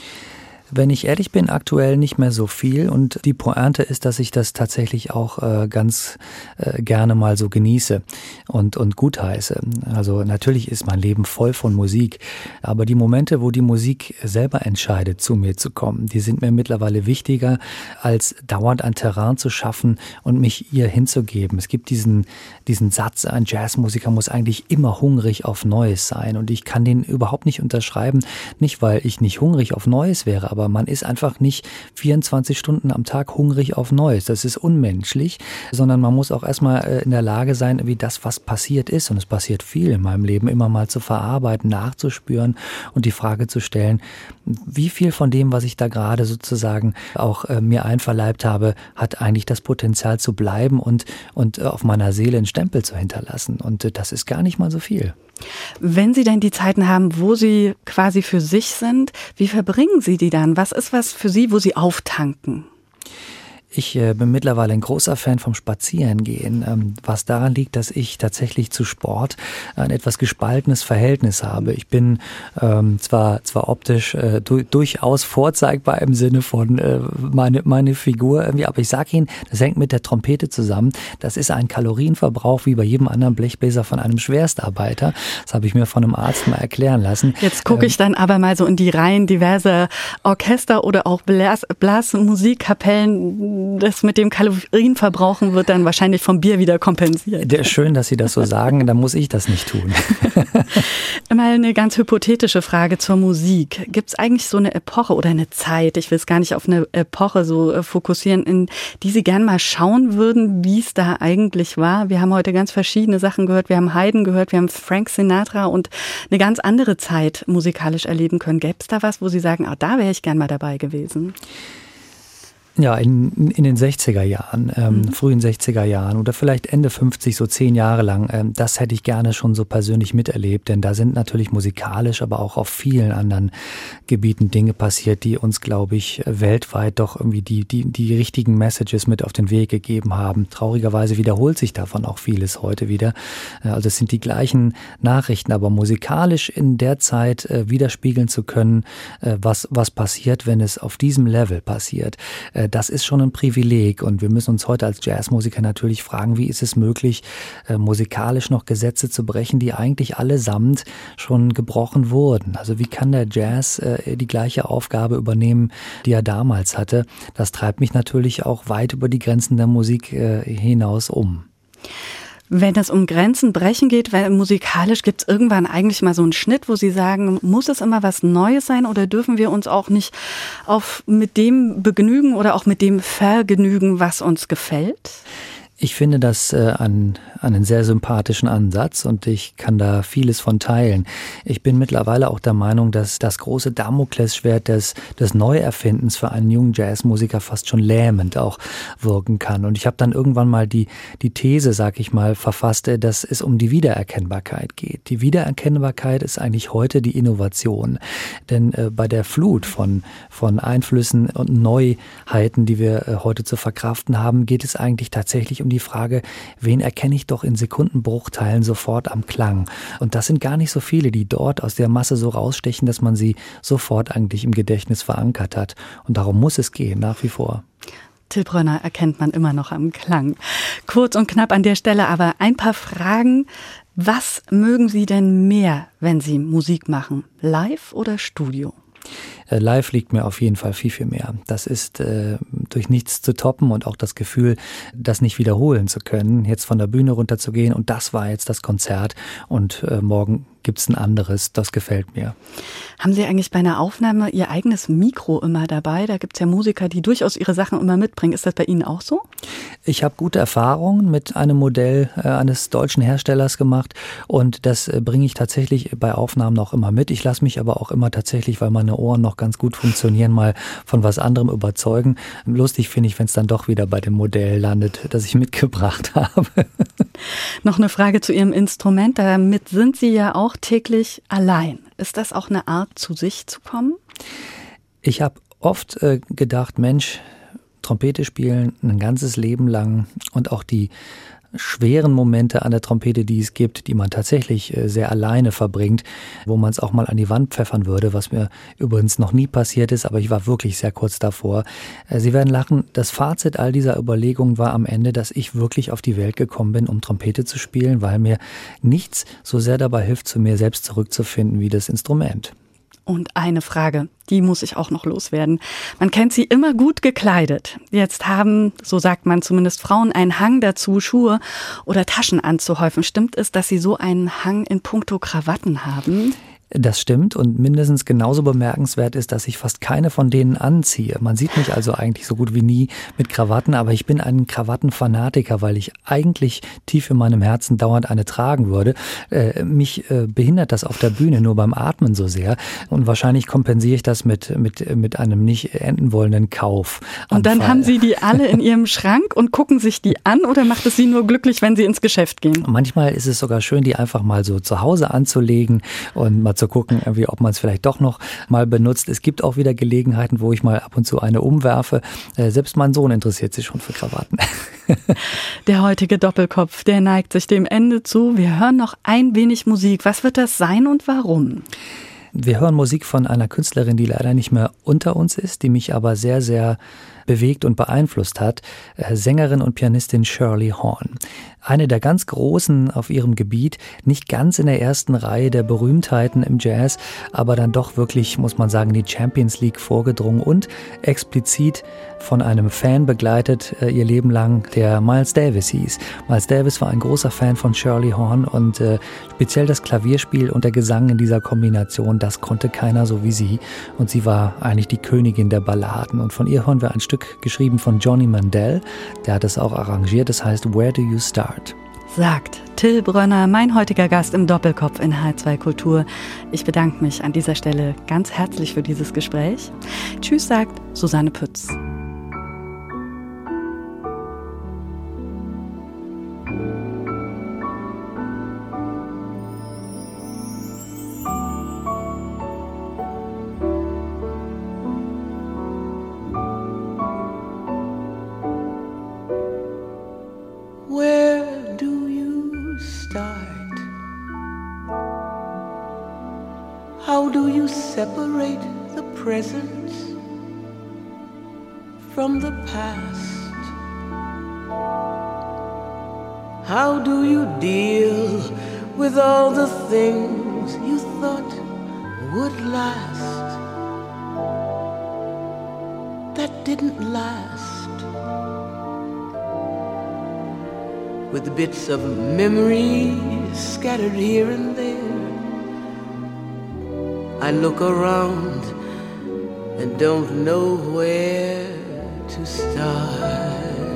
Wenn ich ehrlich bin, aktuell nicht mehr so viel, und die Pointe ist, dass ich das tatsächlich auch äh, ganz äh, gerne mal so genieße und und gutheiße. Also natürlich ist mein Leben voll von Musik, aber die Momente, wo die Musik selber entscheidet, zu mir zu kommen, die sind mir mittlerweile wichtiger, als dauernd ein Terrain zu schaffen und mich ihr hinzugeben. Es gibt diesen diesen Satz, ein Jazzmusiker muss eigentlich immer hungrig auf Neues sein, und ich kann den überhaupt nicht unterschreiben, nicht weil ich nicht hungrig auf Neues wäre, aber Aber man ist einfach nicht vierundzwanzig Stunden am Tag hungrig auf Neues. Das ist unmenschlich, sondern man muss auch erstmal in der Lage sein, wie das, was passiert ist, und es passiert viel in meinem Leben, immer mal zu verarbeiten, nachzuspüren und die Frage zu stellen, wie viel von dem, was ich da gerade sozusagen auch äh, mir einverleibt habe, hat eigentlich das Potenzial zu bleiben und, und äh, auf meiner Seele einen Stempel zu hinterlassen. Und äh, das ist gar nicht mal so viel. Wenn Sie denn die Zeiten haben, wo Sie quasi für sich sind, wie verbringen Sie die dann? Was ist was für Sie, wo Sie auftanken? Ich äh, bin mittlerweile ein großer Fan vom Spazierengehen, ähm, was daran liegt, dass ich tatsächlich zu Sport ein etwas gespaltenes Verhältnis habe. Ich bin ähm, zwar zwar optisch äh, du, durchaus vorzeigbar im Sinne von äh, meine meine Figur irgendwie, aber ich sage Ihnen, das hängt mit der Trompete zusammen. Das ist ein Kalorienverbrauch wie bei jedem anderen Blechbläser von einem Schwerstarbeiter. Das habe ich mir von einem Arzt mal erklären lassen. Jetzt gucke ich dann aber mal so in die Reihen diverser Orchester oder auch Blas- Blasmusikkapellen. Das mit dem Kalorienverbrauchen wird dann wahrscheinlich vom Bier wieder kompensiert. Der, schön, dass Sie das so sagen, dann muss ich das nicht tun. Mal eine ganz hypothetische Frage zur Musik. Gibt es eigentlich so eine Epoche oder eine Zeit, ich will es gar nicht auf eine Epoche so fokussieren, in die Sie gern mal schauen würden, wie es da eigentlich war? Wir haben heute ganz verschiedene Sachen gehört. Wir haben Haydn gehört, wir haben Frank Sinatra und eine ganz andere Zeit musikalisch erleben können. Gäbe es da was, wo Sie sagen, ah, da wäre ich gern mal dabei gewesen? Ja, in, in den sechziger Jahren, ähm, mhm. frühen sechziger Jahren oder vielleicht Ende fünfzig, so zehn Jahre lang, ähm, das hätte ich gerne schon so persönlich miterlebt, denn da sind natürlich musikalisch, aber auch auf vielen anderen Gebieten Dinge passiert, die uns, glaube ich, weltweit doch irgendwie die, die, die richtigen Messages mit auf den Weg gegeben haben. Traurigerweise wiederholt sich davon auch vieles heute wieder. Also es sind die gleichen Nachrichten, aber musikalisch in der Zeit äh, widerspiegeln zu können, äh, was, was passiert, wenn es auf diesem Level passiert. Äh, Das ist schon ein Privileg, und wir müssen uns heute als Jazzmusiker natürlich fragen, wie ist es möglich, äh, musikalisch noch Gesetze zu brechen, die eigentlich allesamt schon gebrochen wurden. Also wie kann der Jazz äh, die gleiche Aufgabe übernehmen, die er damals hatte? Das treibt mich natürlich auch weit über die Grenzen der Musik äh, hinaus um. Wenn es um Grenzen brechen geht, weil musikalisch gibt es irgendwann eigentlich mal so einen Schnitt, wo Sie sagen, muss es immer was Neues sein oder dürfen wir uns auch nicht auf mit dem begnügen oder auch mit dem vergnügen, was uns gefällt? Ich finde das äh, an, einen sehr sympathischen Ansatz und ich kann da vieles von teilen. Ich bin mittlerweile auch der Meinung, dass das große Damoklesschwert des, des Neuerfindens für einen jungen Jazzmusiker fast schon lähmend auch wirken kann. Und ich habe dann irgendwann mal die, die These, sag ich mal, verfasst, dass es um die Wiedererkennbarkeit geht. Die Wiedererkennbarkeit ist eigentlich heute die Innovation. Denn äh, bei der Flut von, von Einflüssen und Neuheiten, die wir äh, heute zu verkraften haben, geht es eigentlich tatsächlich um die Frage, wen erkenne ich doch in Sekundenbruchteilen sofort am Klang? Und das sind gar nicht so viele, die dort aus der Masse so rausstechen, dass man sie sofort eigentlich im Gedächtnis verankert hat. Und darum muss es gehen, nach wie vor. Till Brönner erkennt man immer noch am Klang. Kurz und knapp an der Stelle aber ein paar Fragen. Was mögen Sie denn mehr, wenn Sie Musik machen? Live oder Studio? Live liegt mir auf jeden Fall viel, viel mehr. Das ist äh, durch nichts zu toppen und auch das Gefühl, das nicht wiederholen zu können, jetzt von der Bühne runterzugehen und das war jetzt das Konzert und äh, morgen gibt's ein anderes, das gefällt mir. Haben Sie eigentlich bei einer Aufnahme Ihr eigenes Mikro immer dabei? Da gibt's ja Musiker, die durchaus ihre Sachen immer mitbringen. Ist das bei Ihnen auch so? Ich habe gute Erfahrungen mit einem Modell äh, eines deutschen Herstellers gemacht und das äh, bringe ich tatsächlich bei Aufnahmen auch immer mit. Ich lasse mich aber auch immer tatsächlich, weil meine Ohren noch ganz gut funktionieren, mal von was anderem überzeugen. Lustig finde ich, wenn es dann doch wieder bei dem Modell landet, das ich mitgebracht habe. Noch eine Frage zu Ihrem Instrument. Damit sind Sie ja auch täglich allein. Ist das auch eine Art, zu sich zu kommen? Ich habe oft äh, gedacht, Mensch, Trompete spielen ein ganzes Leben lang und auch die schweren Momente an der Trompete, die es gibt, die man tatsächlich sehr alleine verbringt, wo man es auch mal an die Wand pfeffern würde, was mir übrigens noch nie passiert ist, aber ich war wirklich sehr kurz davor. Sie werden lachen, das Fazit all dieser Überlegungen war am Ende, dass ich wirklich auf die Welt gekommen bin, um Trompete zu spielen, weil mir nichts so sehr dabei hilft, zu mir selbst zurückzufinden wie das Instrument. Und eine Frage, die muss ich auch noch loswerden. Man kennt Sie immer gut gekleidet. Jetzt haben, so sagt man zumindest, Frauen einen Hang dazu, Schuhe oder Taschen anzuhäufen. Stimmt es, dass Sie so einen Hang in puncto Krawatten haben? Das stimmt und mindestens genauso bemerkenswert ist, dass ich fast keine von denen anziehe. Man sieht mich also eigentlich so gut wie nie mit Krawatten, aber ich bin ein Krawattenfanatiker, weil ich eigentlich tief in meinem Herzen dauernd eine tragen würde. Äh, mich äh, behindert das auf der Bühne nur beim Atmen so sehr und wahrscheinlich kompensiere ich das mit, mit, mit einem nicht enden wollenden Kauf. Und dann haben Sie die alle in Ihrem Schrank und gucken sich die an oder macht es Sie nur glücklich, wenn Sie ins Geschäft gehen? Manchmal ist es sogar schön, die einfach mal so zu Hause anzulegen und mal zu gucken, irgendwie, ob man es vielleicht doch noch mal benutzt. Es gibt auch wieder Gelegenheiten, wo ich mal ab und zu eine umwerfe. Äh, selbst mein Sohn interessiert sich schon für Krawatten. Der heutige Doppelkopf, der neigt sich dem Ende zu. Wir hören noch ein wenig Musik. Was wird das sein und warum? Wir hören Musik von einer Künstlerin, die leider nicht mehr unter uns ist, die mich aber sehr, sehr bewegt und beeinflusst hat. Sängerin und Pianistin Shirley Horn. Eine der ganz Großen auf ihrem Gebiet, nicht ganz in der ersten Reihe der Berühmtheiten im Jazz, aber dann doch wirklich, muss man sagen, die Champions League vorgedrungen und explizit von einem Fan begleitet, äh, ihr Leben lang, der Miles Davis hieß. Miles Davis war ein großer Fan von Shirley Horn und äh, speziell das Klavierspiel und der Gesang in dieser Kombination, das konnte keiner so wie sie. Und sie war eigentlich die Königin der Balladen. Und von ihr hören wir ein Stück geschrieben von Johnny Mandel, der hat es auch arrangiert, das heißt Where Do You Start? Sagt Till Brönner, mein heutiger Gast im Doppelkopf in H zwei Kultur. Ich bedanke mich an dieser Stelle ganz herzlich für dieses Gespräch. Tschüss, sagt Susanne Pütz. How do you separate the present from the past? How do you deal with all the things you thought would last that didn't last? With the bits of memory scattered here and there, I look around and don't know where to start.